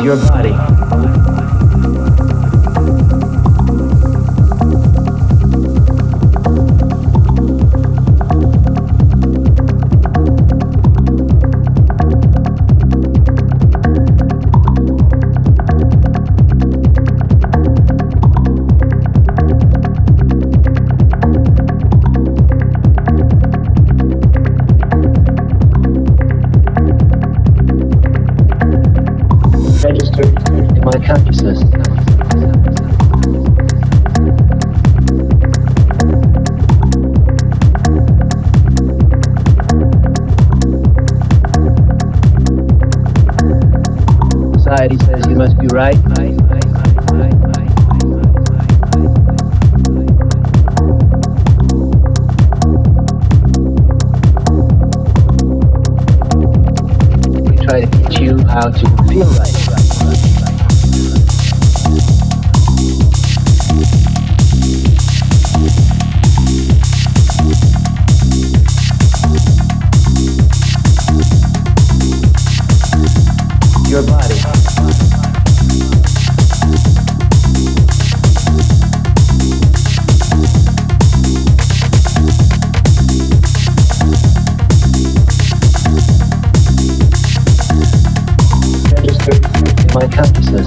your body. Register in my consciousness. Society says you must be right. We try to teach you how to feel right. Your body.